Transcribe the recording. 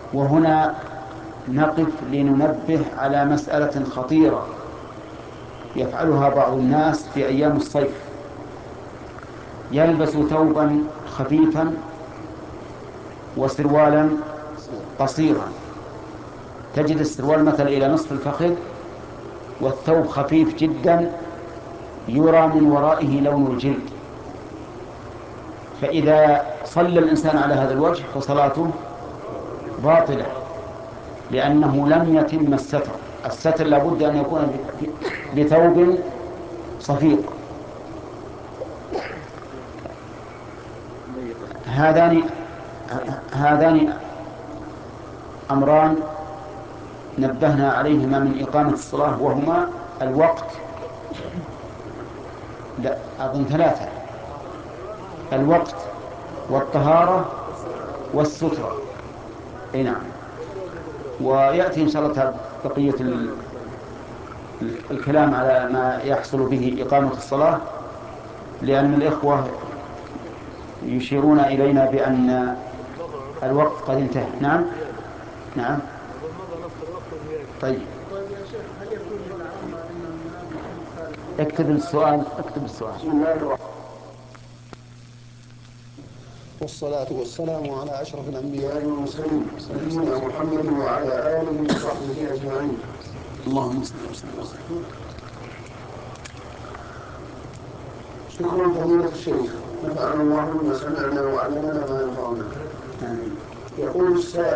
وهنا نقف لننبه على مسألة خطيرة يفعلها بعض الناس في أيام الصيف. يلبس ثوبا خفيفا وسروالا قصيرا، تجد السروال مثلا إلى نصف الفخذ والثوب خفيف جدا يرى من ورائه لون الجلد، فإذا صلى الإنسان على هذا الوجه فصلاته باطلة، لأنه لم يتم الستر. الستر لابد أن يكون بثوب صفيق. هذان أمران نبهنا عليهما من إقامة الصلاة، وهما الوقت، لا أظن ثلاثة: الوقت والطهارة والسترة. أي نعم. ويأتي إن شاء الله بقية الكلام على ما يحصل به إقامة الصلاة، لأن الإخوة يشيرون إلينا بأن الوقت قد انتهى. نعم نعم. طيب اكتب السؤال. بسم الله الرحمن الرحيم، والصلاة والسلام على أشرف الأنبياء والمرسلين سيدنا محمد وعلى آله وصحبه أجمعين. اللهم صل وسلم. شكرا فضيلة الشيخ، نفعنا الله بما سمعنا وعلمنا ما ينفعنا. يقول السائل: